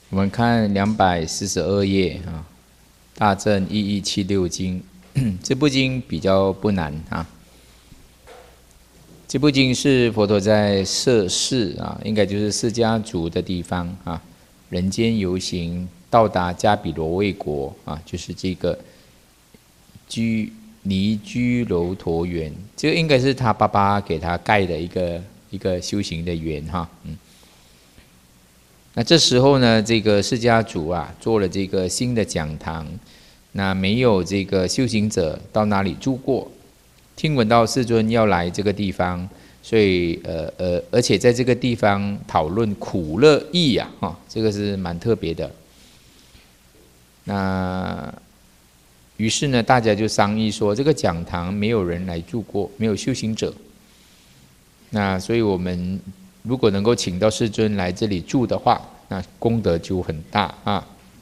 我们看242页啊，《大正1176经》这部经比较不难啊。这部经是佛陀在摄世啊，应该就是释迦族的地方啊，人间游行到达迦毗罗卫国啊，就是这个离居楼陀园，这个应该是他爸爸给他盖的一个修行的园哈，那这时候呢，这个释迦族啊，做了这个新的讲堂，那没有这个修行者到哪里住过，听闻到世尊要来这个地方，所以而且在这个地方讨论苦乐义啊，这个是蛮特别的。那于是呢，大家就商议说，这个讲堂没有人来住过，没有修行者，那所以我们如果能够请到世尊来这里住的话，那功德就很大啊，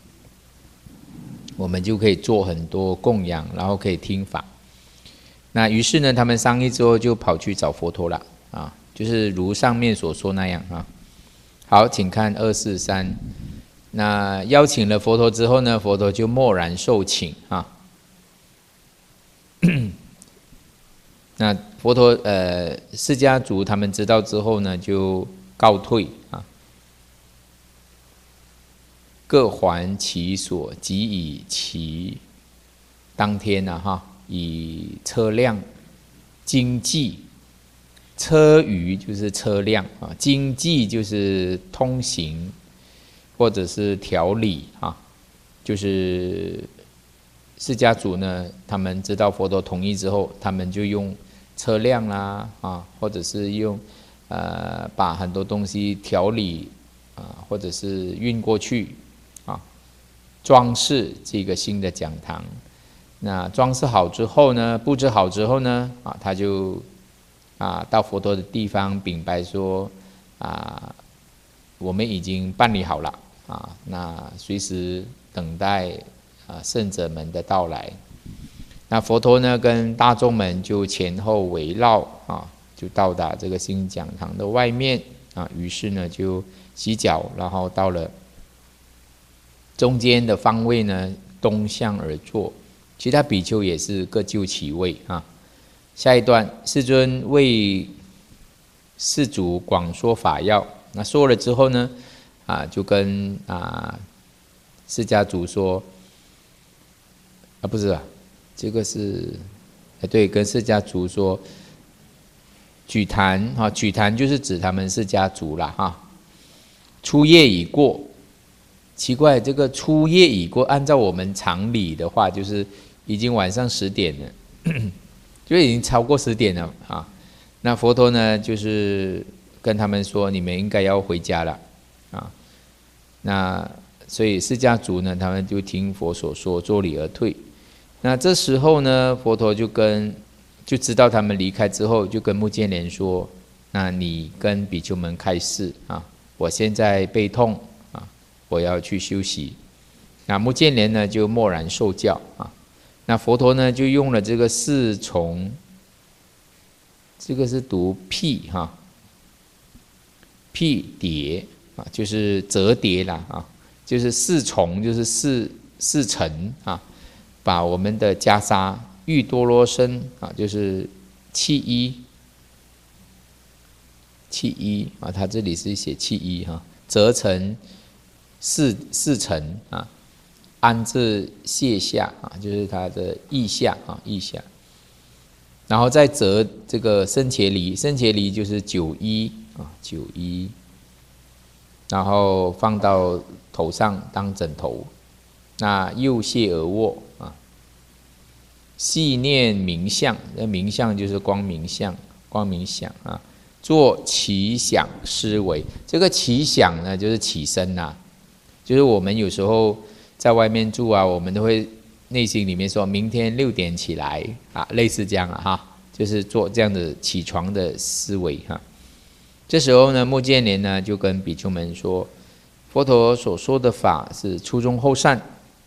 我们就可以做很多供养，然后可以听法。那于是呢，他们商议之后就跑去找佛陀了啊，就是如上面所说那样啊。好，请看243。那邀请了佛陀之后呢，佛陀就默然受请啊。那佛陀释迦族他们知道之后呢，就告退啊，各还其所，即以其当天啊哈，以车辆经济，车舆就是车辆啊，经济就是通行或者是条理啊，就是释迦族呢，他们知道佛陀同意之后，他们就用车辆啦啊，或者是用把很多东西调理啊，或者是运过去啊，装饰这个新的讲堂。那装饰好之后呢，布置好之后呢，啊，他就到佛陀的地方禀白说我们已经办理好了啊，那随时等待圣者们的到来。那佛陀呢，跟大众们就前后围绕啊，就到达这个新讲堂的外面啊。于是呢，就洗脚，然后到了中间的方位呢，东向而坐。其他比丘也是各就其位啊。下一段，世尊为世族广说法要。那说了之后呢，就跟释迦族说。不是这个是，对，跟释迦族说，举坛啊，举坛就是指他们释迦族啦哈。初夜已过，奇怪，这个初夜已过，按照我们常理的话，就是已经晚上10点了，就已经超过10点了啊。那佛陀呢，就是跟他们说，你们应该要回家了啊。那所以释迦族呢，他们就听佛所说，作礼而退。那这时候呢，佛陀就知道他们离开之后，就跟目犍连说：“那你跟比丘们开示啊，我现在背痛啊，我要去休息。”那目犍连呢，就默然受教啊。那佛陀呢，就用了这个4重，这个是读辟哈，辟叠啊，就是折叠啦啊，就是4重，就是四层啊。把我们的袈裟玉多罗身啊，就是弃衣啊，他这里是写弃衣哈，折成四层啊，安置腋下啊，就是他的腋下啊，腋下，然后再折这个僧伽梨，僧伽梨就是9衣啊，9衣，然后放到头上当枕头。那右腋而卧啊，细念明相，那明相就是光明相，光明想啊，做起想思维。这个起想呢，就是起身呐，就是我们有时候在外面住啊，我们都会内心里面说明天6点起来啊，类似这样哈，就是做这样的起床的思维哈。这时候呢，目犍连呢就跟比丘们说，佛陀所说的法是初中后善。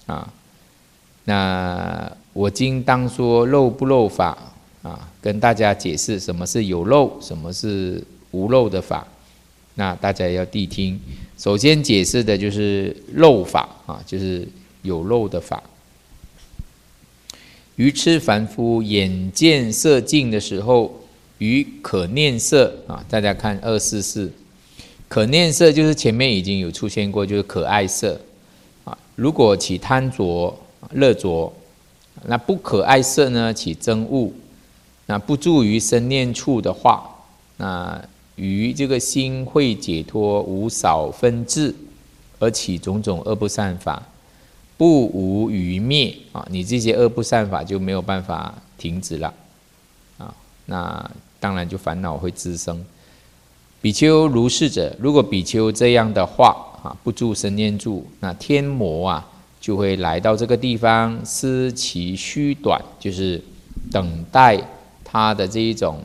那我今当说漏不漏法跟大家解释什么是有漏，什么是无漏的法。那大家要谛听。 首先解释的就是漏法啊，就是有漏的法。愚痴凡夫眼见色境的时候，于可念色啊，大家看244，可念色就是前面已经有出现过，就是可爱色啊。如果起贪着、乐着，那不可爱色呢，起憎恶，那不住于生念处的话，那于这个心会解脱，无少分智，而起种种恶不善法。不无余灭啊，你这些恶不善法就没有办法停止了啊，那当然就烦恼会滋生。比丘如是者，如果比丘这样的话啊，不住生念住，那天魔啊就会来到这个地方，思其须短，就是等待他的这一种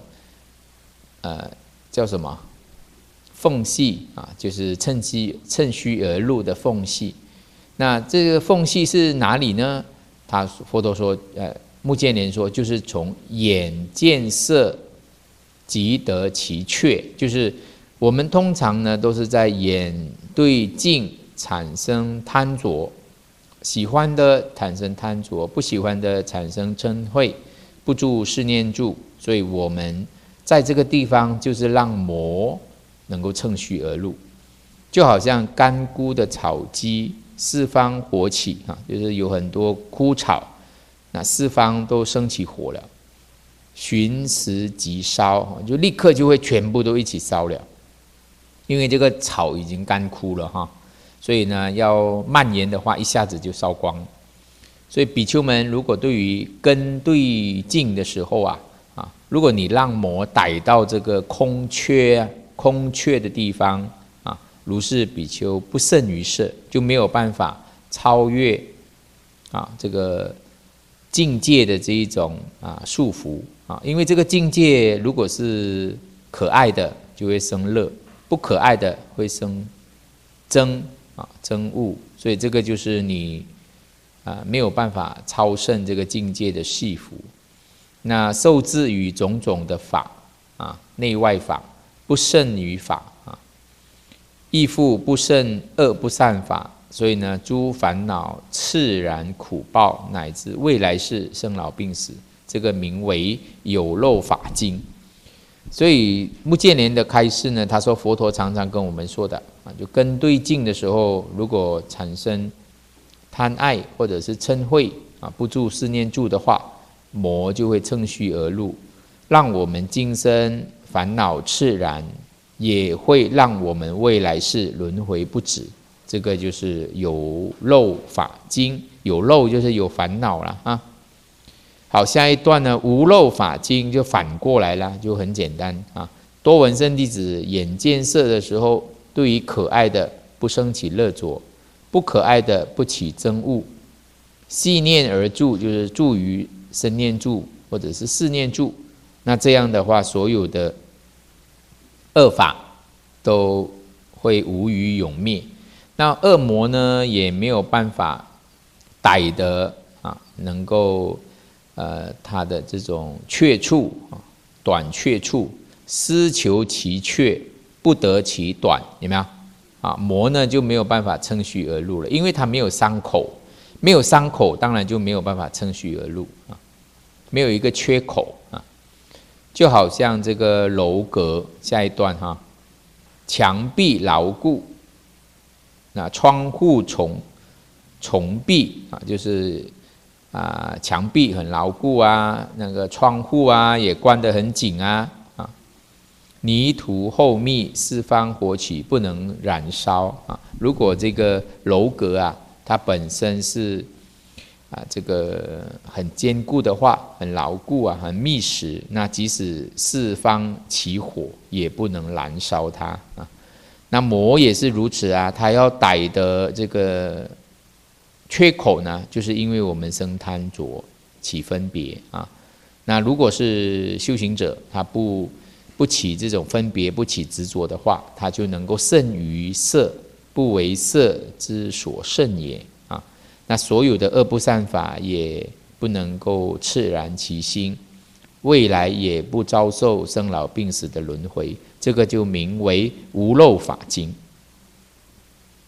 叫什么缝隙啊，就是趁虚而入的缝隙。那这个缝隙是哪里呢？佛陀说，目犍连说，就是从眼见色即得其确，就是我们通常呢都是在眼对境产生贪着，喜欢的产生贪着，不喜欢的产生嗔恚，不住是念住，所以我们在这个地方就是让魔能够趁虚而入，就好像干枯的草基。四方火起啊，就是有很多枯草，那四方都升起火了，寻时即烧，就立刻就会全部都一起烧了，因为这个草已经干枯了哈，所以呢要蔓延的话，一下子就烧光。所以比丘们如果对于根对境的时候啊，如果你让魔逮到这个空缺的地方。如是比丘不胜于色，就没有办法超越这个境界的这一种束缚因为这个境界如果是可爱的，就会生乐；不可爱的会生憎恶，所以这个就是你没有办法超胜这个境界的系缚。那受制于种种的法内外法，不胜于法。亦复不胜恶不善法，所以呢，诸烦恼炽然苦报，乃至未来世生老病死，这个名为有漏法经。所以目犍连的开示呢，他说佛陀常常跟我们说的就根对境的时候，如果产生贪爱或者是嗔恚不住是念住的话，魔就会趁虚而入，让我们今生烦恼炽然。也会让我们未来世轮回不止，这个就是有漏法经。有漏就是有烦恼了好，下一段呢，无漏法经就反过来了，就很简单多闻圣弟子眼见色的时候，对于可爱的不生起乐着，不可爱的不起憎恶，细念而住，就是住于生念住或者是四念住。那这样的话，所有的恶法都会无余永灭，那恶魔呢也没有办法逮得能够他的这种确处短确处，思求其确，不得其短，有没有魔呢就没有办法趁虚而入了，因为他没有伤口，没有伤口，当然就没有办法趁虚而入没有一个缺口就好像这个楼阁，下一段墙壁牢固，那窗户重闭就是墙壁很牢固那个窗户也关得很紧泥土厚密，四方火起，不能燃烧如果这个楼阁它本身是这个很坚固的话，很牢固很密实，那即使四方起火也不能燃烧它那魔也是如此它要逮的这个缺口呢，就是因为我们生贪着起分别那如果是修行者，他不起这种分别，不起执着的话，他就能够胜于色，不为色之所胜也那所有的恶不善法也不能够炽然其心，未来也不遭受生老病死的轮回，这个就名为无漏法经。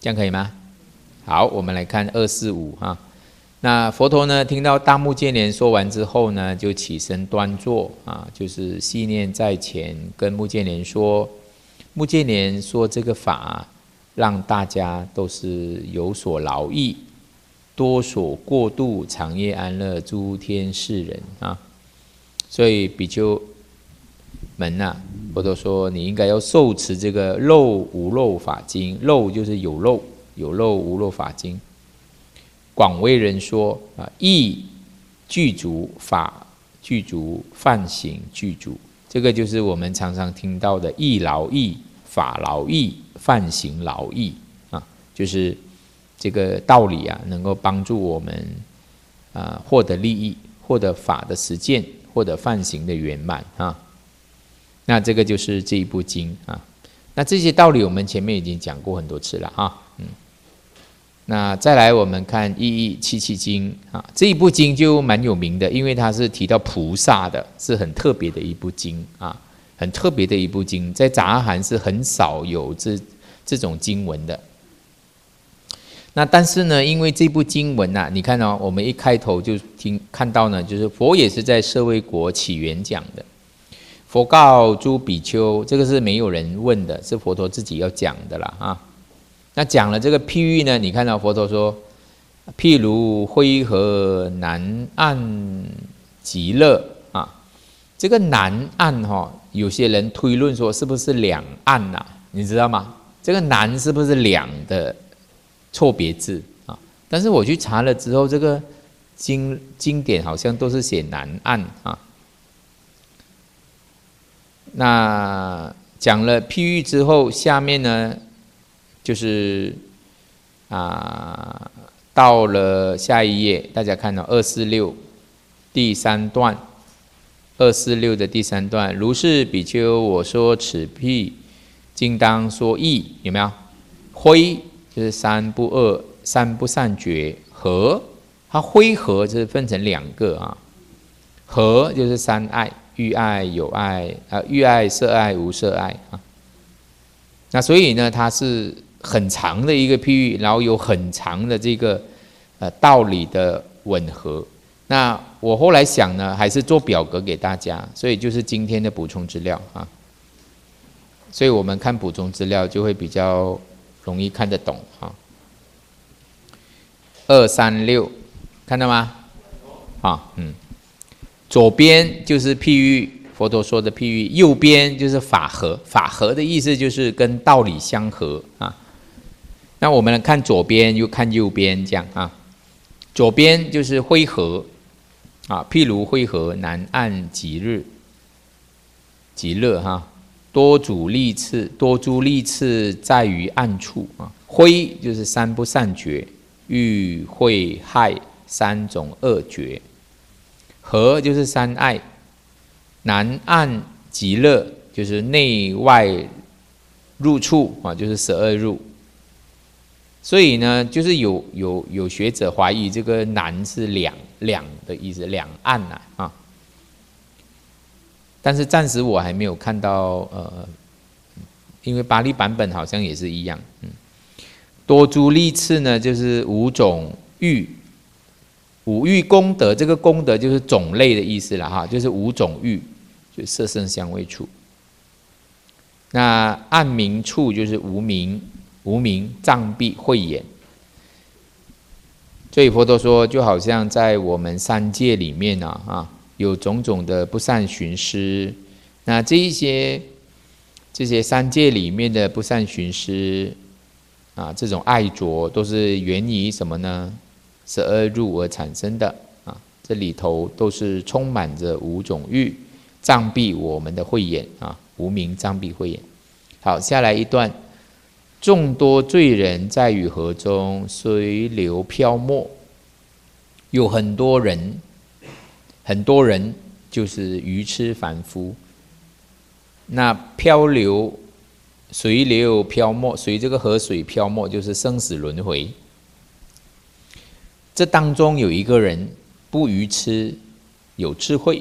这样可以吗？好，我们来看245哈。那佛陀呢，听到大目犍连说完之后呢，就起身端坐啊，就是细念在前，跟目犍连说：目犍连说这个法，让大家都是有所劳役，多所过度，长夜安乐诸天世人啊。所以比丘们呐，佛陀说你应该要受持这个漏无漏法经，漏就是有漏，有漏无漏法经。广为人说啊，义具足，法具足，梵行具足。这个就是我们常常听到的义劳义、法劳义、梵行劳义啊，就是这个道理啊，能够帮助我们获得利益，获得法的实践，获得梵行的圆满啊。那这个就是这一部经啊。那这些道理我们前面已经讲过很多次了哈。那再来我们看1177经啊，这一部经就蛮有名的，因为它是提到菩萨的，是很特别的一部经啊，很特别的一部经，在杂阿含是很少有这种经文的。那但是呢，因为这部经文啊，你看哦，我们一开头就看到呢，就是佛也是在舍卫国起源讲的。佛告诸比丘，这个是没有人问的，是佛陀自己要讲的啦啊。那讲了这个譬喻呢，你看到佛陀说，譬如灰河南岸极乐啊，这个南岸有些人推论说是不是两岸啊？你知道吗？这个南是不是两的错别字啊？但是我去查了之后，这个经典好像都是写南岸啊。那讲了譬喻之后，下面呢？就是到了下一页，大家看到246第3段，246的第3段，如是比丘，我说此譬，今当说义，有没有？灰就是三不二，三不善觉；和它灰和就是分成2个啊，和就是三爱，欲爱、有爱欲爱、色爱、无色爱啊。那所以呢，它是很长的一个譬喻，然后有很长的这个道理的吻合。那我后来想呢，还是做表格给大家，所以就是今天的补充资料啊。所以我们看补充资料就会比较容易看得懂啊。236看到吗？左边就是譬喻。佛陀说的譬喻，右边就是法合，法合的意思就是跟道理相合啊。那我们来看左边，又看右边，这样啊。左边就是灰河啊，譬如灰河南岸极乐哈，多诸利刺在于岸处啊。灰就是三不善觉，欲慧害3种恶觉，河就是三爱。南岸极乐就是内外入处啊，就是12入。所以呢，就是有学者怀疑这个南是两的意思，两岸啊。但是暂时我还没有看到因为巴利版本好像也是一样。多诸利刺呢，就是5种欲。5欲功德，这个功德就是种类的意思了哈，就是5种欲。就色声香味触。那暗明处就是无明障蔽慧眼。所以佛陀说，就好像在我们3界里面有种种的不善寻思。那这些3界里面的不善寻思这种爱着都是源于什么呢？12入而产生的这里头都是充满着5种欲。障蔽我们的慧眼无明障蔽慧眼。好，下来一段，众多罪人在与河中随流漂没。有很多人就是愚痴凡夫。那随流漂没，随这个河水漂没，就是生死轮回。这当中有一个人不愚痴，有智慧。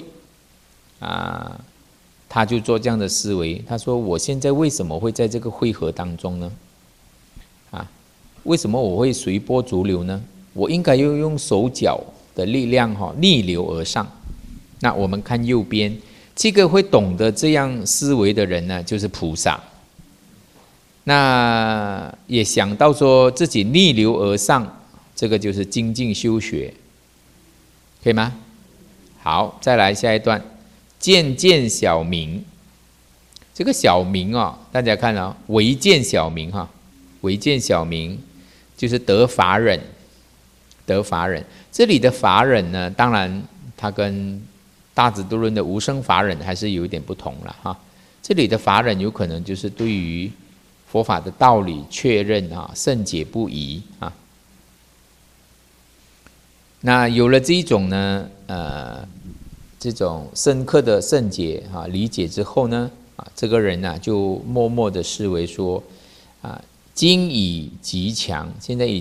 他就做这样的思维，他说：“我现在为什么会在这个汇河当中呢？ 为什么我会随波逐流呢？我应该要用手脚的力量逆流而上。那我们看右边，这个会懂得这样思维的人呢，就是菩萨。那也想到说自己逆流而上，这个就是精进修学，可以吗？好，再来下一段，渐渐小明。这个小明大家看唯见小明唯见小明就是得法忍。得法忍，这里的法忍呢，当然它跟大智度论的无生法忍还是有一点不同了这里的法忍有可能就是对于佛法的道理确认甚解不疑那有了这一种呢这种深刻的圣解理解之后呢这个人就默默的视为说今已极强，现在已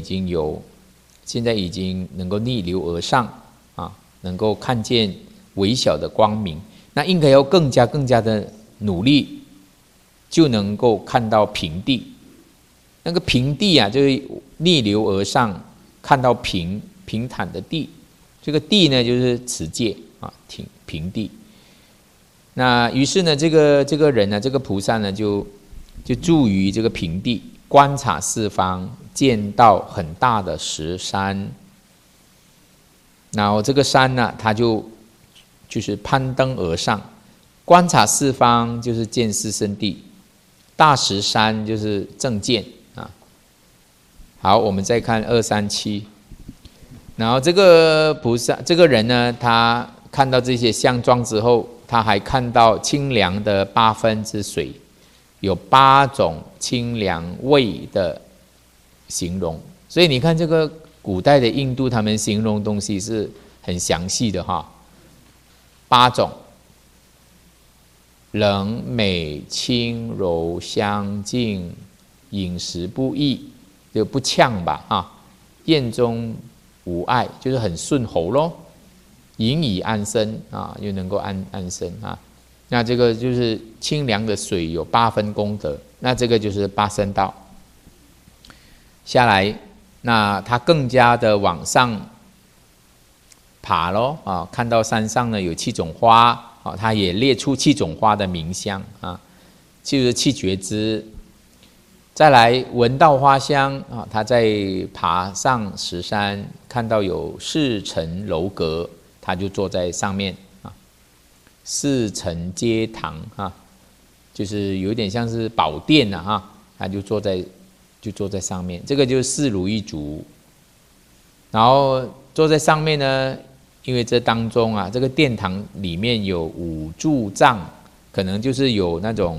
经能够逆流而上能够看见微小的光明，那应该要更加的努力，就能够看到平地。那个平地就是逆流而上，看到平坦的地。这个地呢，就是此界平地。那于是呢，这个人呢，这个菩萨呢，就住于这个平地，观察四方，见到很大的石山。然后这个山呢，他就是攀登而上，观察四方就是见四圣地，大石山就是正见好，我们再看237，然后这个菩萨这个人呢，他看到这些相状之后，他还看到清凉的8分之水，有8种清凉味的形容。所以你看这个古代的印度，他们形容东西是很详细的8种，冷美清柔香净，饮食不异，就不呛吧咽中无碍，就是很顺喉咯。饮以安身又能够安身那这个就是清凉的水有8分功德，那这个就是8圣道。下来，那他更加的往上爬咯看到山上呢有7种花他也列出7种花的名相就是7觉支。再来闻到花香他在爬上石山，看到有4层楼阁，他就坐在上面4层阶堂就是有点像是宝殿他就坐在上面，这个就是4如意足。然后坐在上面呢，因为这当中这个殿堂里面有5柱帐，可能就是有那种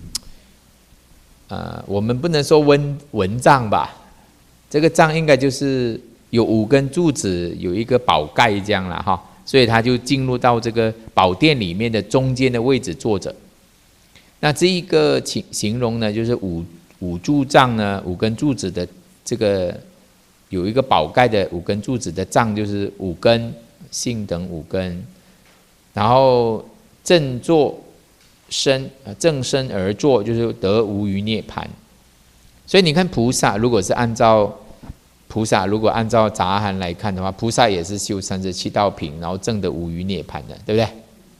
我们不能说蚊帐吧，这个帐应该就是有5根柱子，有一个宝盖这样啦所以他就进入到这个宝殿里面的中间的位置坐着。那这一个形容呢，就是五柱帐呢，5根柱子的这个有一个宝盖的5根柱子的帐，就是5根性等5根，然后正身而坐，就是得无余涅槃。所以你看菩萨如果按照杂含来看的话，菩萨也是修37道品，然后证得无余涅槃的，对不对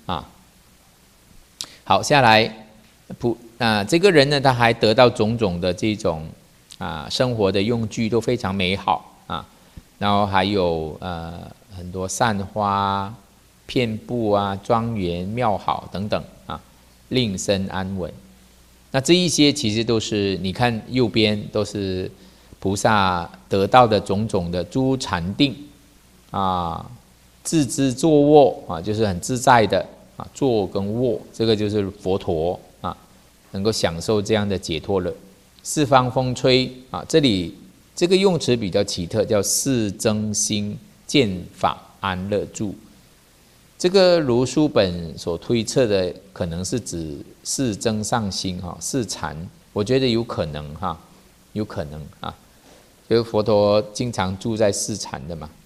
好，下来这个人呢，他还得到种种的这种生活的用具都非常美好然后还有很多善花遍布庄园庙好等等令身安稳。那这一些其实都是你看右边都是菩萨得到的种种的诸禅定自知坐卧就是很自在的坐跟卧，这个就是佛陀能够享受这样的解脱了。四方风吹这里这个用词比较奇特，叫四增心见法安乐住。这个如书本所推测的，可能是指四增上心四禅，我觉得有可能有可能因为佛陀经常住在四禅的嘛。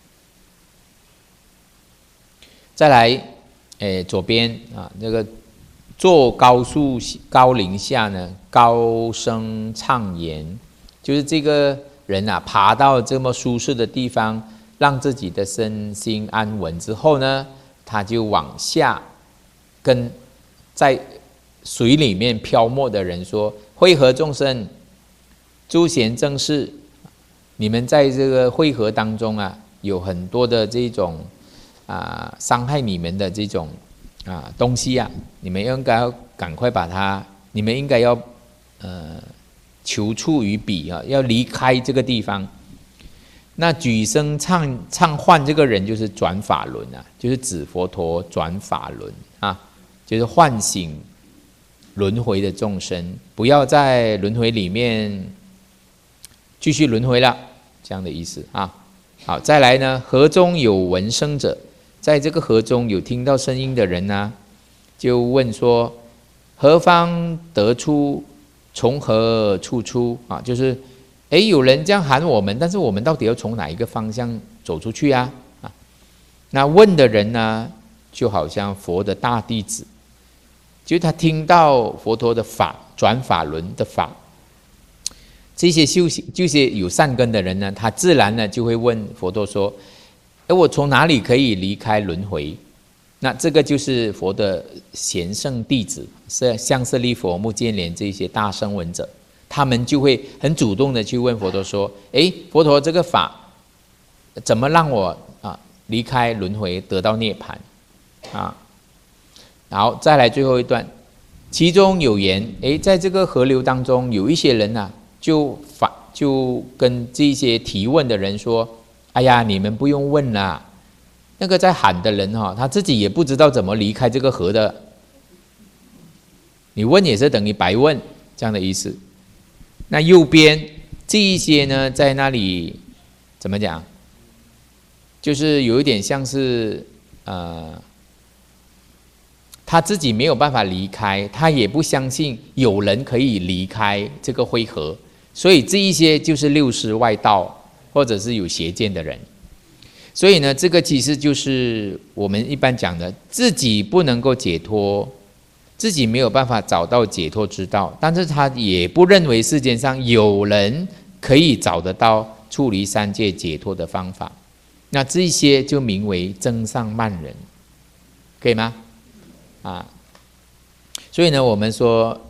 再来左边那个坐高林下呢，高声唱言，就是这个人啊，爬到这么舒适的地方，让自己的身心安稳之后呢，他就往下跟在水里面漂没的人说：会合众生，诸贤正士，你们在这个会合当中啊，有很多的这种伤害你们的这种东西啊，你们应该要赶快把它，你们应该要求处于彼啊，要离开这个地方。那举声唱唤这个人就是转法轮啊，就是指佛陀转法轮啊，就是唤醒轮回的众生，不要在轮回里面继续轮回了，这样的意思啊。好，再来呢，河中有闻声者，在这个河中有听到声音的人呢，就问说：何方得出？从何处出？啊，就是有人这样喊我们，但是我们到底要从哪一个方向走出去啊？那问的人呢，就好像佛的大弟子，就是他听到佛陀的法，转法轮的法，这些修行，这些有善根的人呢，他自然呢就会问佛陀说：我从哪里可以离开轮回？那这个就是佛的贤圣弟子，像舍利佛、目犍连这些大声闻者，他们就会很主动的去问佛陀说：佛陀这个法怎么让我离开轮回，得到涅槃啊？好，再来最后一段，其中有言：在这个河流当中，有一些人啊，就跟这些提问的人说：哎呀，你们不用问啦。那个在喊的人他自己也不知道怎么离开这个河的，你问也是等于白问，这样的意思。那右边这一些呢，在那里怎么讲？就是有一点像是他自己没有办法离开，他也不相信有人可以离开这个会河，所以这一些就是六师外道，或者是有邪见的人。所以呢，这个其实就是我们一般讲的，自己不能够解脱，自己没有办法找到解脱之道，但是他也不认为世界上有人可以找得到处离三界解脱的方法。那这些就名为增上慢人，可以吗？所以呢，我们说，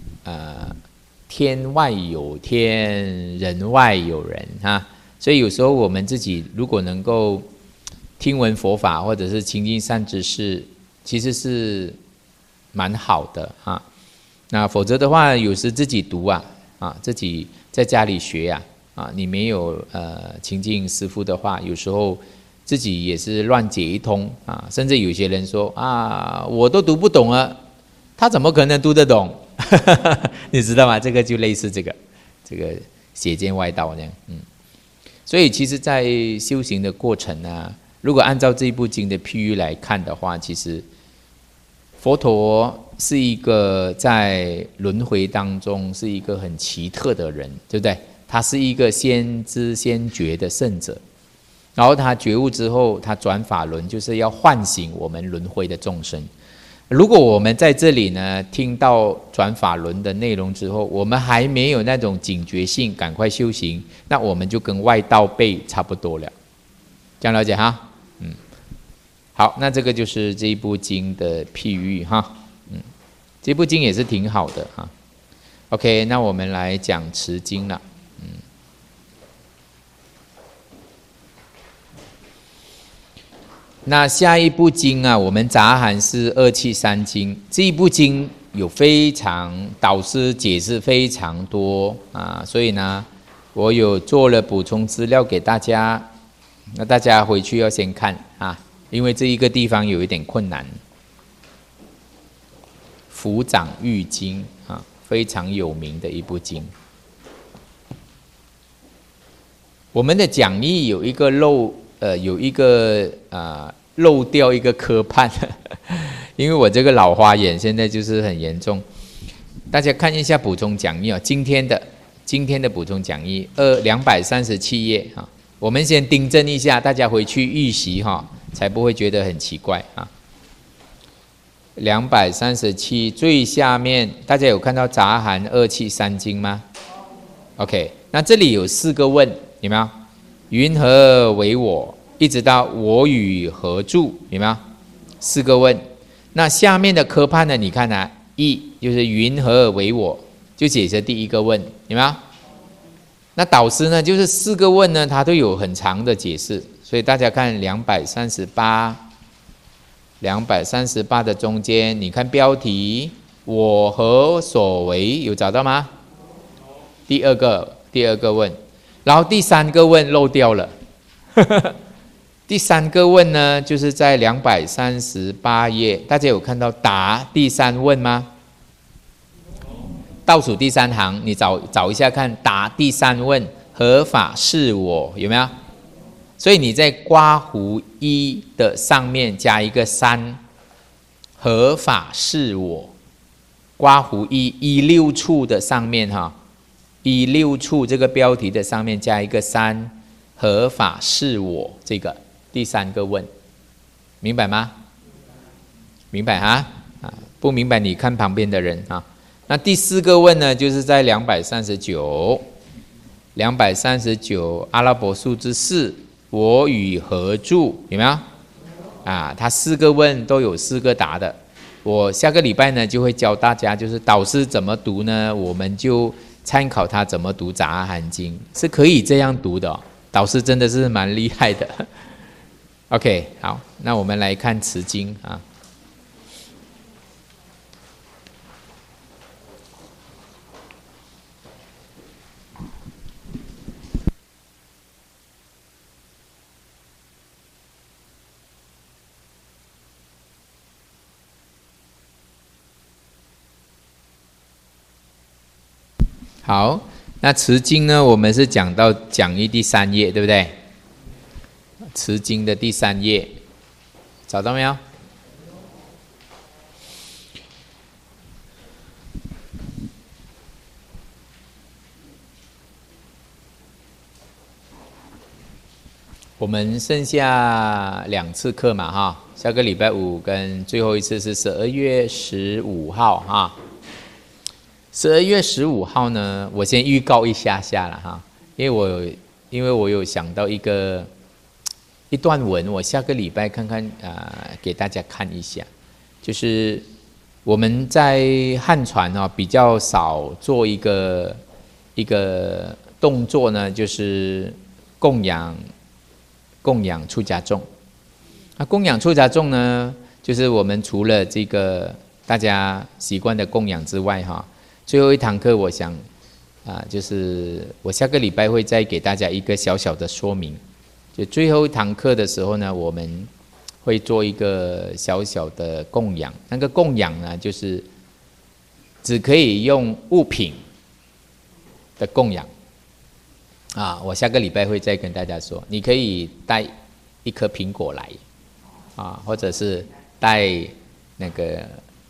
天外有天，人外有人所以有时候我们自己如果能够听闻佛法，或者是亲近善知识，其实是蛮好的那否则的话，有时自己读自己在家里学你没有亲近师父的话，有时候自己也是乱解一通甚至有些人说我都读不懂啊，他怎么可能读得懂？你知道吗？这个就类似这个邪见外道那样。所以其实在修行的过程如果按照这部经的譬喻来看的话，其实佛陀是一个在轮回当中是一个很奇特的人，对不对？他是一个先知先觉的圣者，然后他觉悟之后，他转法轮，就是要唤醒我们轮回的众生。如果我们在这里呢听到转法轮的内容之后，我们还没有那种警觉性，赶快修行，那我们就跟外道辈差不多了。这样了解哈？好，那这个就是这一部经的譬喻这部经也是挺好的OK， 那我们来讲持经了。那下一部经我们杂含是273经，这一部经有非常导师解释非常多所以呢，我有做了补充资料给大家，那大家回去要先看因为这一个地方有一点困难。福长喻经非常有名的一部经。我们的讲义有一个漏掉一个科判因为我这个老花眼现在就是很严重。大家看一下补充讲义今天的补充讲义237页我们先订正一下，大家回去预习才不会觉得很奇怪237最下面，大家有看到杂含273经吗？ OK， 那这里有4个问，有没有？云何为我？一直到我与何住，有没有？4个问。那下面的科判呢？你看啊，就是云何为我，就解释第1个问，有没有？那导师呢，就是4个问呢，它都有很长的解释，所以大家看238的中间，你看标题我何所为，有找到吗？第二个问，然后第3个问漏掉了。第3个问呢，就是在238页，大家有看到答第3问吗？倒数第3行，你找一下看，答第3问，合法是我，有没有？所以你在刮胡一的上面加一个3，合法是我。刮胡16处的上面哈，16处这个标题的上面加一个3，合法是我，这个第3个问，明白吗？明白哈？不明白你看旁边的人啊。那第4个问呢，就是在239阿拉伯数字4，我与何住，有没有？它4个问都有4个答的。我下个礼拜呢就会教大家，就是导师怎么读呢？我们就参考他怎么读《杂阿含经》，是可以这样读的导师真的是蛮厉害的。OK， 好，那我们来看持经啊。好，那持经呢，我们是讲到讲义第3页，对不对？持经的第3页，找到没有？我们剩下2次课嘛，哈，下个礼拜5跟最后一次是12月15号，哈。12月15号呢，我先预告一下了哈，因为我有想到一段文，我下个礼拜看看给大家看一下，就是我们在汉传比较少做一个动作呢，就是供养出家众。那供养出家众呢，就是我们除了这个大家习惯的供养之外哈。最后一堂课，我想，就是我下个礼拜会再给大家一个小小的说明。就最后一堂课的时候呢，我们会做一个小小的供养。那个供养呢，就是只可以用物品的供养。我下个礼拜会再跟大家说，你可以带1颗苹果来，或者是带那个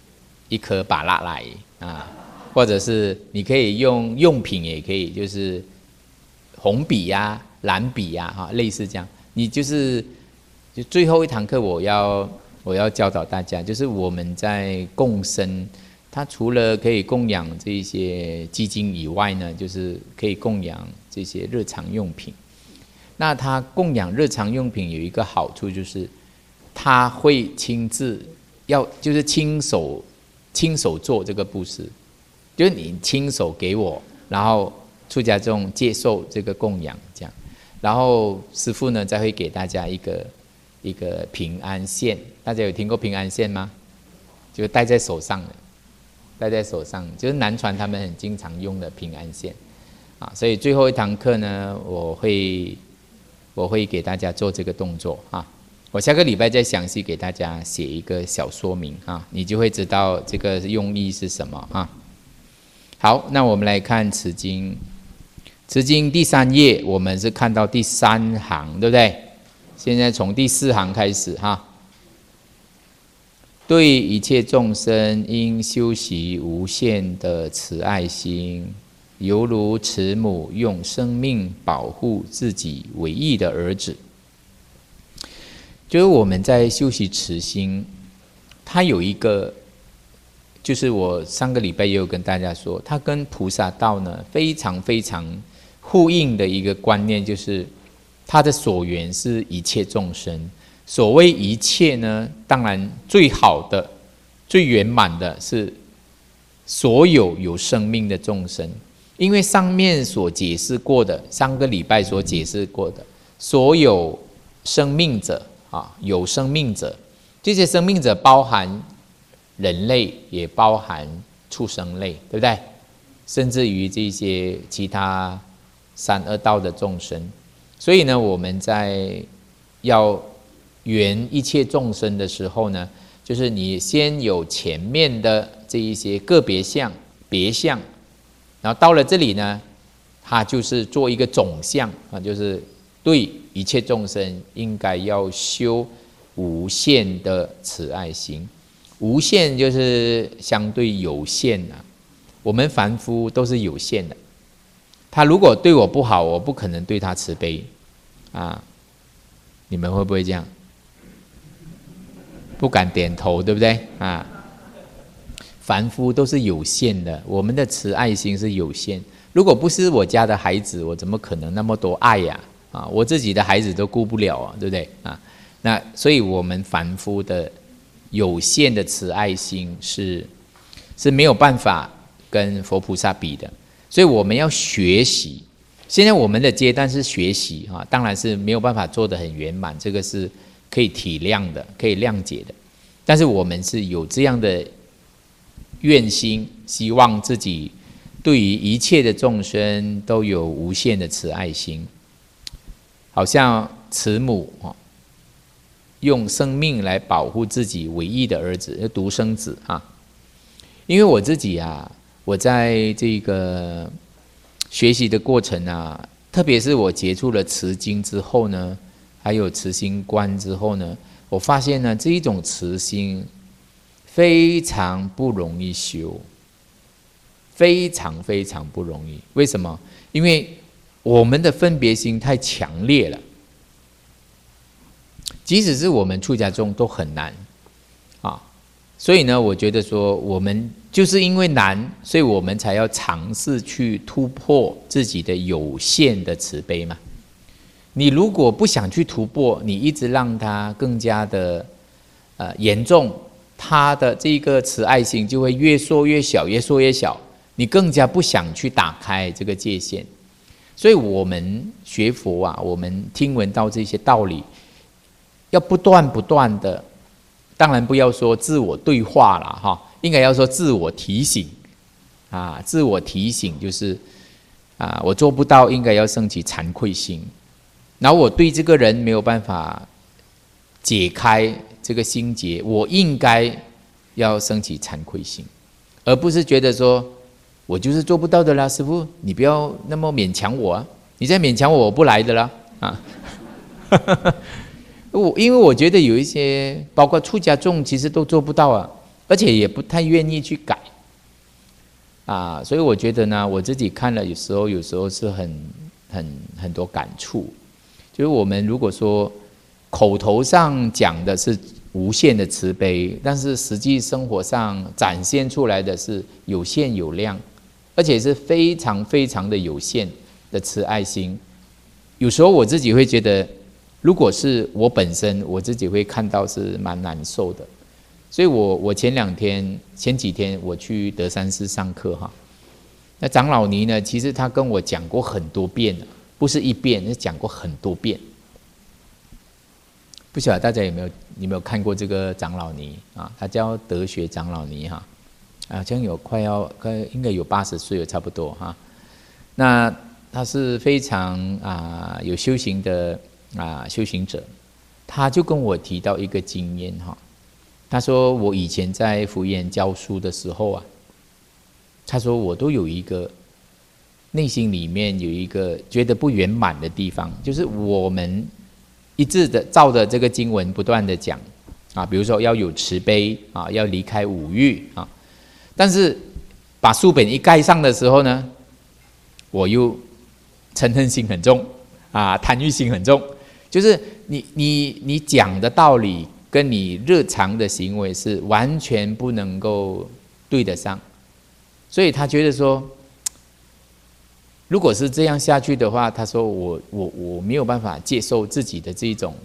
1颗芭乐来或者是你可以用用品也可以，就是红笔蓝笔类似这样。你就最后一堂课我要教导大家，就是我们在供生，它除了可以供养这些基金以外呢，就是可以供养这些日常用品。那它供养日常用品有一个好处，就是它会亲自就是亲手做这个布施。就是你亲手给我，然后出家众接受这个供养，这样，然后师父呢再会给大家一个平安线。大家有听过平安线吗？就是戴在手上的，就是南传他们很经常用的平安线所以最后一堂课呢，我会给大家做这个动作我下个礼拜再详细给大家写一个小说明你就会知道这个用意是什么好，那我们来看持经。持经第3页，我们是看到第3行，对不对？现在从第4行开始对一切众生，应修习无限的慈爱心，犹如慈母用生命保护自己唯一的儿子。就是我们在修习慈心，它有一个就是我上个礼拜也有跟大家说，它跟菩萨道呢非常非常呼应的一个观念，就是它的所缘是一切众生。所谓一切呢，当然最好的、最圆满的是所有有生命的众生。因为上面所解释过的，上个礼拜所解释过的，所有生命者啊，有生命者，这些生命者包含人类，也包含畜生类，对不对？甚至于这些其他三恶道的众生。所以呢，我们在要圆一切众生的时候呢，就是你先有前面的这一些个别相、别相，然后到了这里呢，它就是做一个总相啊，就是对一切众生应该要修无限的慈爱心。无限就是相对有限啊，我们凡夫都是有限的。他如果对我不好，我不可能对他慈悲啊。你们会不会这样？不敢点头，对不对啊？凡夫都是有限的，我们的慈爱心是有限。如果不是我家的孩子，我怎么可能那么多爱呀？啊，我自己的孩子都顾不了啊，对不对啊？那所以我们凡夫的有限的慈爱心是没有办法跟佛菩萨比的，所以我们要学习。现在我们的阶段是学习啊，当然是没有办法做得很圆满，这个是可以体谅的，可以谅解的。但是我们是有这样的愿心，希望自己对于一切的众生都有无限的慈爱心，好像慈母用生命来保护自己唯一的儿子，独生子啊。因为我自己啊，我在这个学习的过程啊，特别是我接触了慈经之后呢，还有慈心观之后呢，我发现呢，这一种慈心非常不容易修，非常非常不容易。为什么？因为我们的分别心太强烈了，即使是我们出家众都很难啊。所以呢，我觉得说，我们就是因为难，所以我们才要尝试去突破自己的有限的慈悲嘛。你如果不想去突破，你一直让它更加的严重，它的这个慈爱心就会越缩越小，越缩越小，你更加不想去打开这个界限。所以我们学佛啊，我们听闻到这些道理，要不断不断的，当然不要说自我对话了哈，应该要说自我提醒啊，自我提醒就是啊，我做不到，应该要升起惭愧心。然后我对这个人没有办法解开这个心结，我应该要升起惭愧心，而不是觉得说我就是做不到的啦，师父你不要那么勉强我啊，你再勉强我，我不来的啦啊。因为我觉得有一些包括出家众其实都做不到啊，而且也不太愿意去改啊，所以我觉得呢，我自己看了有时候是很多感触。就是我们如果说口头上讲的是无限的慈悲，但是实际生活上展现出来的是有限有量，而且是非常非常的有限的慈爱心。有时候我自己会觉得，如果是我本身，我自己会看到是蛮难受的。所以我前几天我去德山寺上课哈，那长老尼呢，其实他跟我讲过很多遍了，不是一遍，是讲过很多遍。不晓得大家有没有看过这个长老尼啊？他叫德学长老尼哈，好像应该有80岁了差不多哈。那他是非常有修行的修行者，他就跟我提到一个经验哈。他说我以前在福建教书的时候啊，他说我都有一个内心里面有一个觉得不圆满的地方，就是我们一致的照着这个经文不断的讲啊，比如说要有慈悲啊，要离开五欲啊，但是把书本一盖上的时候呢，我又嗔恨心很重啊，贪欲心很重，就是你讲的道理跟你日常的行为是完全不能够对得上，所以他觉得说，如果是这样下去的话，他说我没有办法接受自己的这种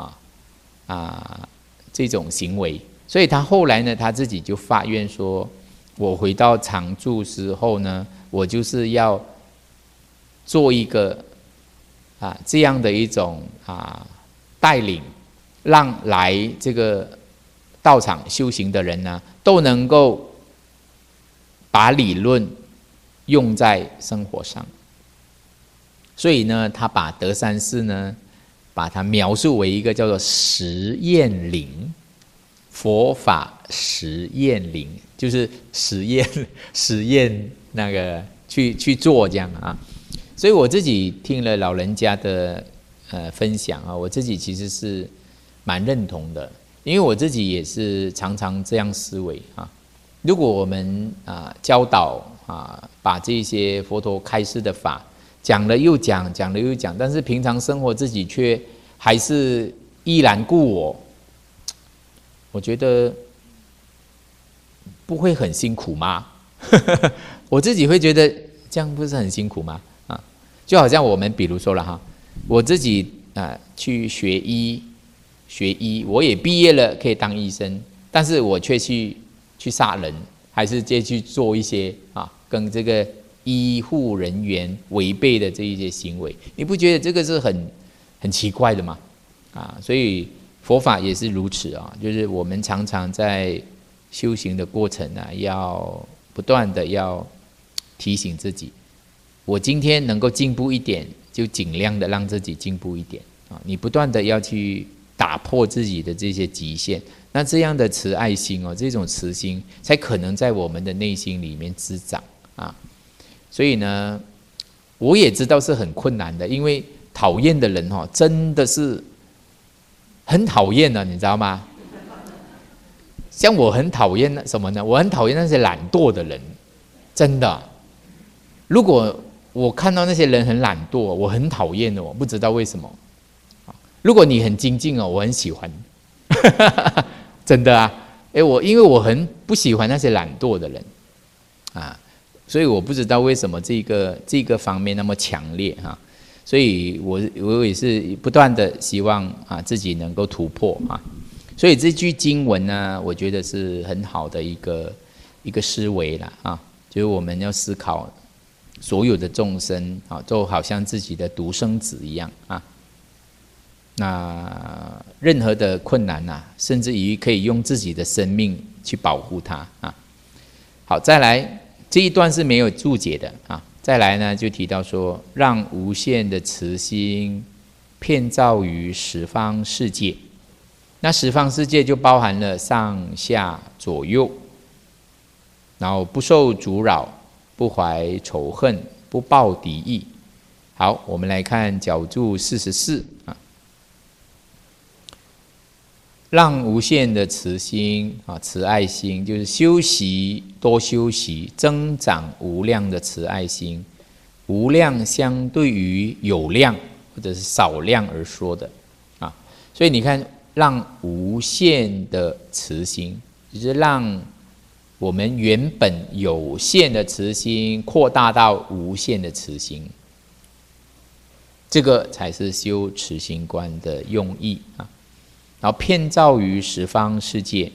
这种行为，所以他后来呢，他自己就发愿说，我回到常住之后呢，我就是要做一个这样的一种带领，让来这个道场修行的人呢，都能够把理论用在生活上。所以呢，他把德山寺呢，把它描述为一个叫做实验林，佛法实验林，就是实验那个去做这样啊。所以我自己听了老人家的分享啊，我自己其实是蛮认同的，因为我自己也是常常这样思维啊。如果我们教导把这些佛陀开示的法讲了又讲，讲了又讲，但是平常生活自己却还是依然故我觉得不会很辛苦吗？我自己会觉得这样不是很辛苦吗？就好像我们比如说了哈，我自己去学医，我也毕业了，可以当医生，但是我却去杀人，还是去做一些跟这个医护人员违背的这一些行为，你不觉得这个是很奇怪的吗？所以佛法也是如此就是我们常常在修行的过程要不断的要提醒自己，我今天能够进步一点，就尽量的让自己进步一点你不断的要去打破自己的这些极限，那这样的慈爱心这种慈心才可能在我们的内心里面滋长所以呢，我也知道是很困难的，因为讨厌的人真的是很讨厌的，你知道吗？像我很讨厌什么呢？我很讨厌那些懒惰的人，真的。如果我看到那些人很懒惰，我很讨厌的，我不知道为什么。如果你很精进我很喜欢，真的因为我很不喜欢那些懒惰的人所以我不知道为什么这个方面那么强烈所以我也是不断的希望自己能够突破所以这句经文呢，我觉得是很好的一个思维啦就是我们要思考所有的众生就好像自己的独生子一样那任何的困难甚至于可以用自己的生命去保护它好，再来这一段是没有注解的再来呢，就提到说，让无限的慈心遍照于十方世界。那十方世界就包含了上下左右，然后不受阻扰，不怀仇恨，不抱敌意。好，我们来看角注44让无限的慈心慈爱心，就是修习多修习，增长无量的慈爱心。无量相对于有量或者是少量而说的所以你看，让无限的慈心，就是让我们原本有限的慈心扩大到无限的慈心，这个才是修慈心观的用意然后遍照于十方世界。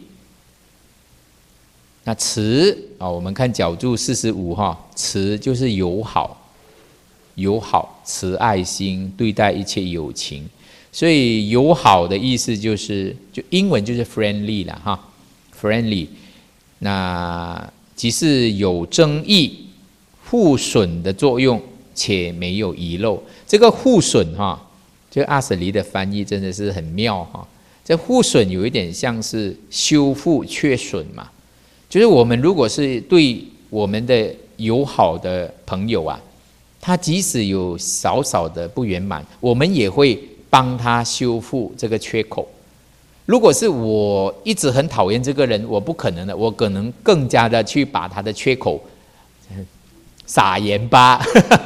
那慈我们看角注45慈就是友好慈爱心对待一切有情，所以友好的意思就英文就是 friendly 啦friendly。那即是有增益护损的作用，且没有遗漏。这个护损就阿舍离的翻译真的是很妙这护损有一点像是修复缺损嘛，就是我们如果是对我们的友好的朋友他即使有少少的不圆满，我们也会帮他修复这个缺口。如果是我一直很讨厌这个人，我不可能的，我可能更加的去把他的缺口撒盐巴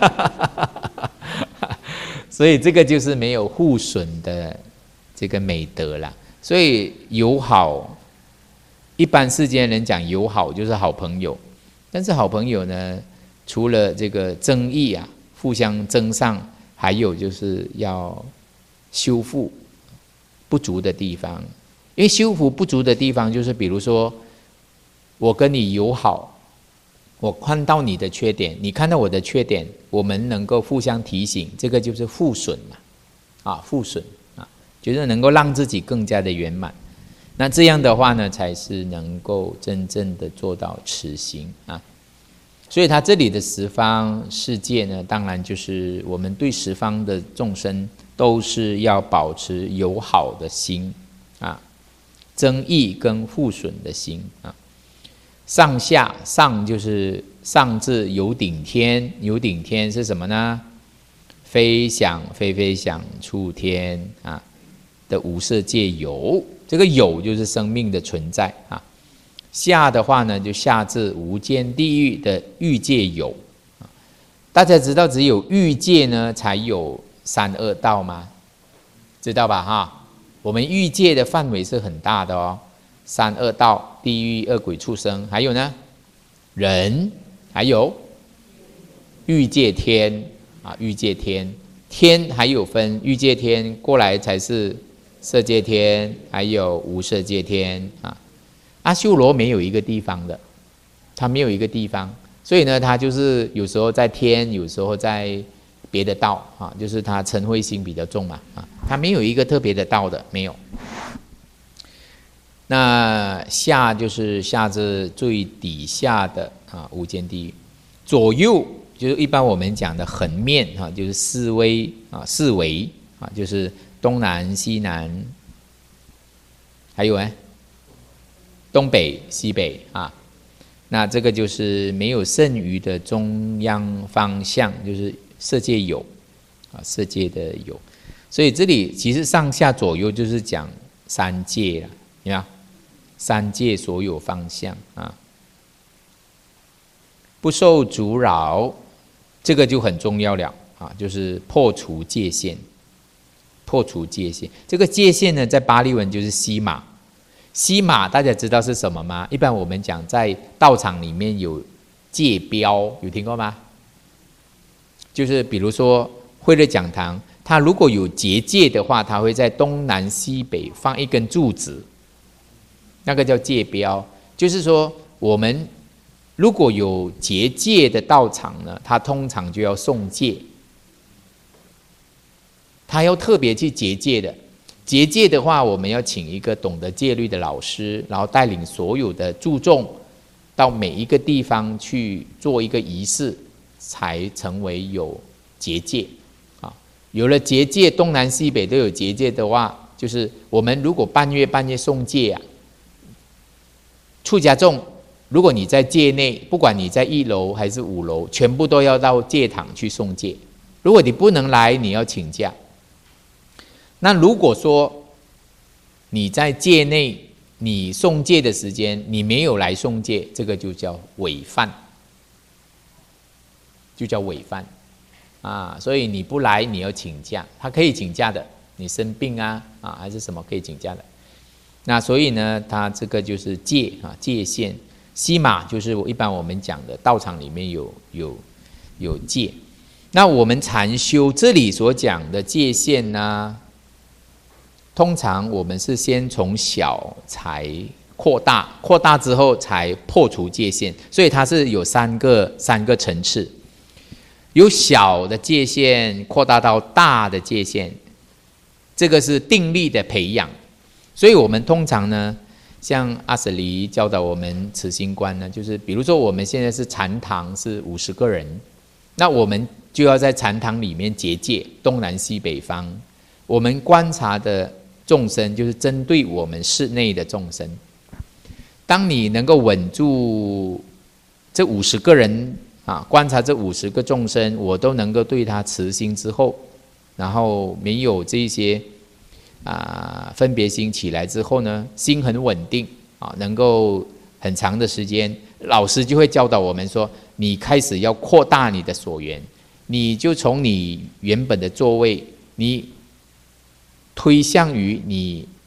所以这个就是没有护损的这个美德啦。所以友好一般世间人讲友好就是好朋友，但是好朋友呢，除了这个争议啊，互相争上，还有就是要修复不足的地方。因为修复不足的地方，就是比如说我跟你友好，我看到你的缺点，你看到我的缺点，我们能够互相提醒，这个就是互损嘛，互损啊，就是能够让自己更加的圆满。那这样的话呢，才是能够真正的做到持行啊。所以他这里的十方世界呢，当然就是我们对十方的众生都是要保持友好的心啊，增益跟互损的心啊。上下上就是上至有顶天，有顶天是什么呢？非想非非想处天啊的无色界有，这个有就是生命的存在啊。下的话呢，就下至无间地狱的欲界有。大家知道只有欲界呢才有三恶道吗？知道吧哈？我们欲界的范围是很大的哦，三恶道、地狱、恶鬼、畜生，还有呢人，还有欲界天啊，欲界天，天还有分欲界天过来才是色界天，还有无色界天啊。阿修罗没有一个地方的，他没有一个地方，所以呢，他就是有时候在天，有时候在别的道啊，就是他嗔恚心比较重嘛啊，他没有一个特别的道的，没有。那下就是下至最底下的啊无间地狱，左右就是一般我们讲的横面啊，就是四维啊，四维啊，就是东南西南，还有东北西北啊，那这个就是没有剩余的中央方向，就是色界有啊，色界的有。所以这里其实上下左右就是讲三界了，有没有？三界所有方向啊，不受阻扰，这个就很重要了啊，就是破除界限。破除界限，这个界限呢，在巴利文就是西马。西马大家知道是什么吗？一般我们讲在道场里面有界标，有听过吗？就是比如说慧乐讲堂，它如果有结界的话，它会在东南西北放一根柱子，那个叫界标。就是说我们如果有结界的道场呢，它通常就要诵戒，它要特别去结界的。结界的话，我们要请一个懂得戒律的老师，然后带领所有的住众到每一个地方去做一个仪式，才成为有结界啊。有了结界，东南西北都有结界的话，就是我们如果半夜诵戒啊，出家众，如果你在戒内，不管你在1楼还是5楼，全部都要到戒堂去诵戒。如果你不能来，你要请假。那如果说你在戒内，你诵戒的时间你没有来诵戒，这个就叫违犯，就叫违犯啊。所以你不来，你要请假，他可以请假的，你生病啊还是什么可以请假的。那所以呢，他这个就是戒啊，界限。西马就是一般我们讲的道场里面有戒。那我们禅修这里所讲的界限呢，通常我们是先从小才扩大，扩大之后才破除界限，所以它是有三个层次，由小的界限扩大到大的界限，这个是定力的培养。所以我们通常呢，像阿舍离教导我们持心观呢，就是比如说我们现在是禅堂是50个人，那我们就要在禅堂里面结界，东南西北方，我们观察的众生就是针对我们室内的众生。当你能够稳住这50个人啊，观察这50个众生，我都能够对他持心之后，然后没有这些分别心起来之后呢，心很稳定啊，能够很长的时间，老师就会教导我们说，你开始要扩大你的所缘，你就从你原本的座位，你推向于你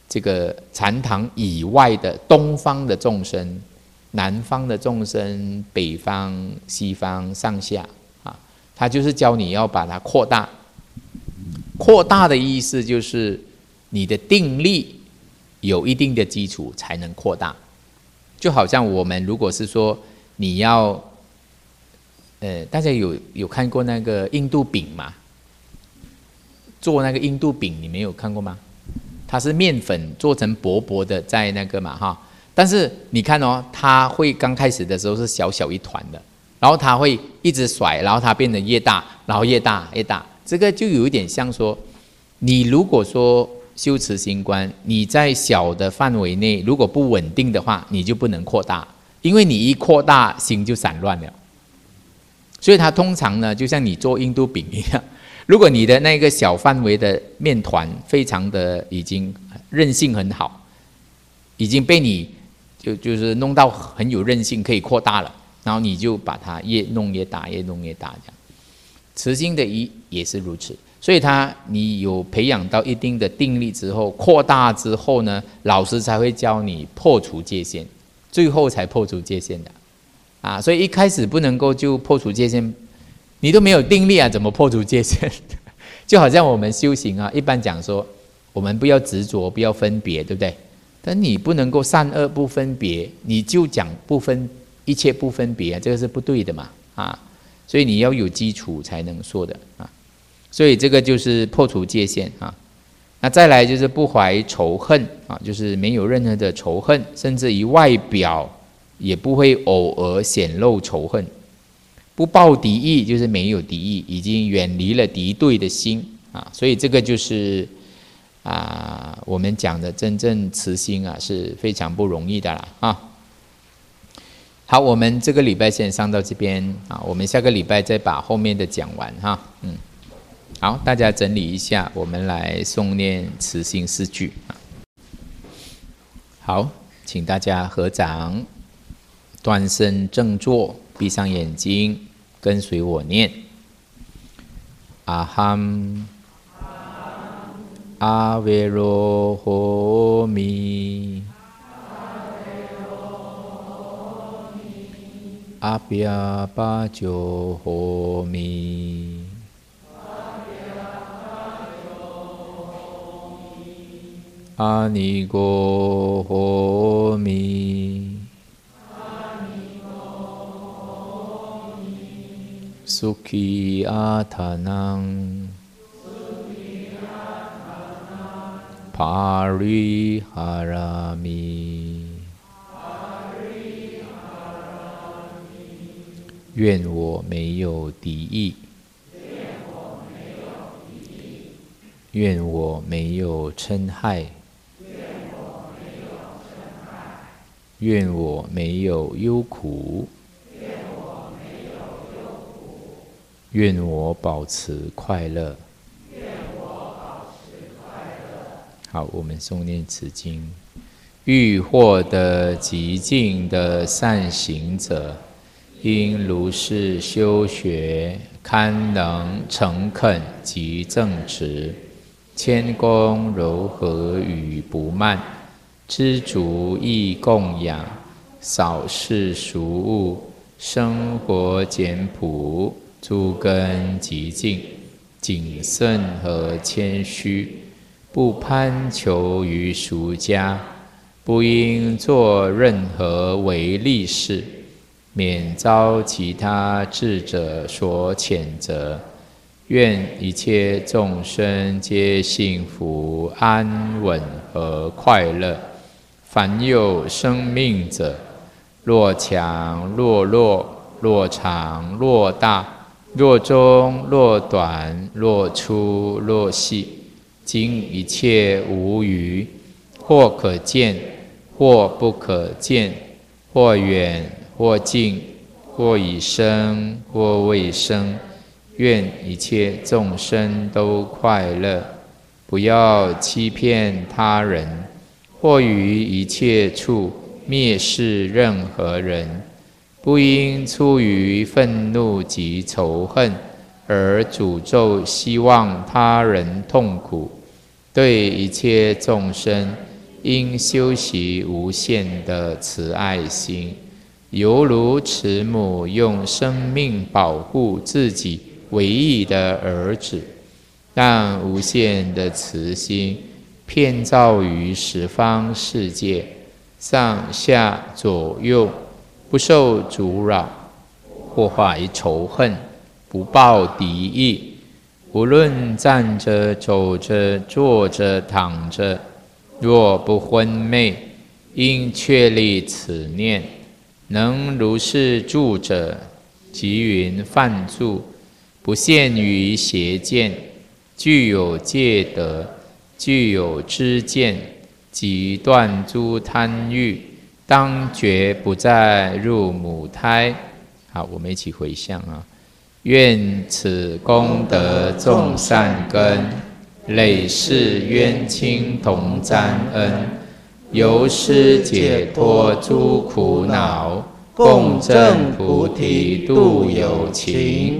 这个禅堂以外的东方的众生、南方的众生、北方、西方、上下啊，他就是教你要把它扩大。扩大的意思就是你的定力有一定的基础才能扩大。就好像我们如果是说你要，大家有看过那个印度饼吗？做那个印度饼，你没有看过吗？它是面粉做成薄薄的，在那个嘛哈。但是你看哦，它会刚开始的时候是小小一团的，然后它会一直甩，然后它变得越大，然后越大越大。这个就有一点像说，你如果说修持心观，你在小的范围内如果不稳定的话，你就不能扩大，因为你一扩大，心就散乱了。所以它通常呢，就像你做印度饼一样，如果你的那个小范围的面团非常的已经韧性很好，已经被你就是弄到很有韧性，可以扩大了，然后你就把它越弄越大，越弄越大这样。慈心的一也是如此，所以你有培养到一定的定力之后，扩大之后呢，老师才会教你破除界限，最后才破除界限的啊。所以一开始不能够就破除界限，你都没有定力啊，怎么破除界限？就好像我们修行啊，一般讲说，我们不要执着，不要分别，对不对？但你不能够善恶不分别，你就讲一切不分别，这个是不对的嘛啊。所以你要有基础才能说的啊，所以这个就是破除界限啊。那再来就是不怀仇恨啊，就是没有任何的仇恨，甚至于外表也不会偶尔显露仇恨。不抱敌意，就是没有敌意，已经远离了敌对的心啊。所以这个就是我们讲的真正慈心啊，是非常不容易的啦啊。好，我们这个礼拜先上到这边啊，我们下个礼拜再把后面的讲完哈。好，大家整理一下，我们来诵念慈心4句啊。好，请大家合掌，端身正坐，闭上眼睛，跟随我念：阿含阿维罗诃弥。阿毗巴鸠诃弥，阿尼果诃弥，苏ခိ阿他囊，帕ရိ哈拉弥。愿我没有敌意，愿我没有嗔害，愿我没有忧苦，愿我保持快乐。好，我们诵念此经。欲获得极尽的善行者，应如是修学，堪能诚恳及正直，谦恭柔和与不慢，知足易供养，少事俗物，生活简朴，诸根极净，谨慎和谦虚，不攀求于俗家，不应做任何违利事，免遭其他智者所谴责。愿一切众生皆幸福安稳和快乐。凡有生命者，若强若弱，若长若大，若中若短，若粗若细，经一切无余，或可见，或不可见，或远或近，或已生，或未生。愿一切众生都快乐，不要欺骗他人，或于一切处蔑视任何人，不应出于愤怒及仇恨而诅咒希望他人痛苦。对一切众生应修习无限的慈爱心，犹如慈母用生命保护自己唯一的儿子，让无限的慈心遍照于十方世界，上下左右不受阻扰，不怀仇恨，不抱敌意。无论站着、走着、坐着、躺着，若不昏昧，应确立此念。能如是住者，即云梵住，不陷于邪见，具有戒德，具有知见，即断诸贪欲，当觉不再入母胎。好，我们一起回向啊！愿此功德众善根，累世冤亲同沾恩，由施解脱诸苦恼，共振菩提度有情。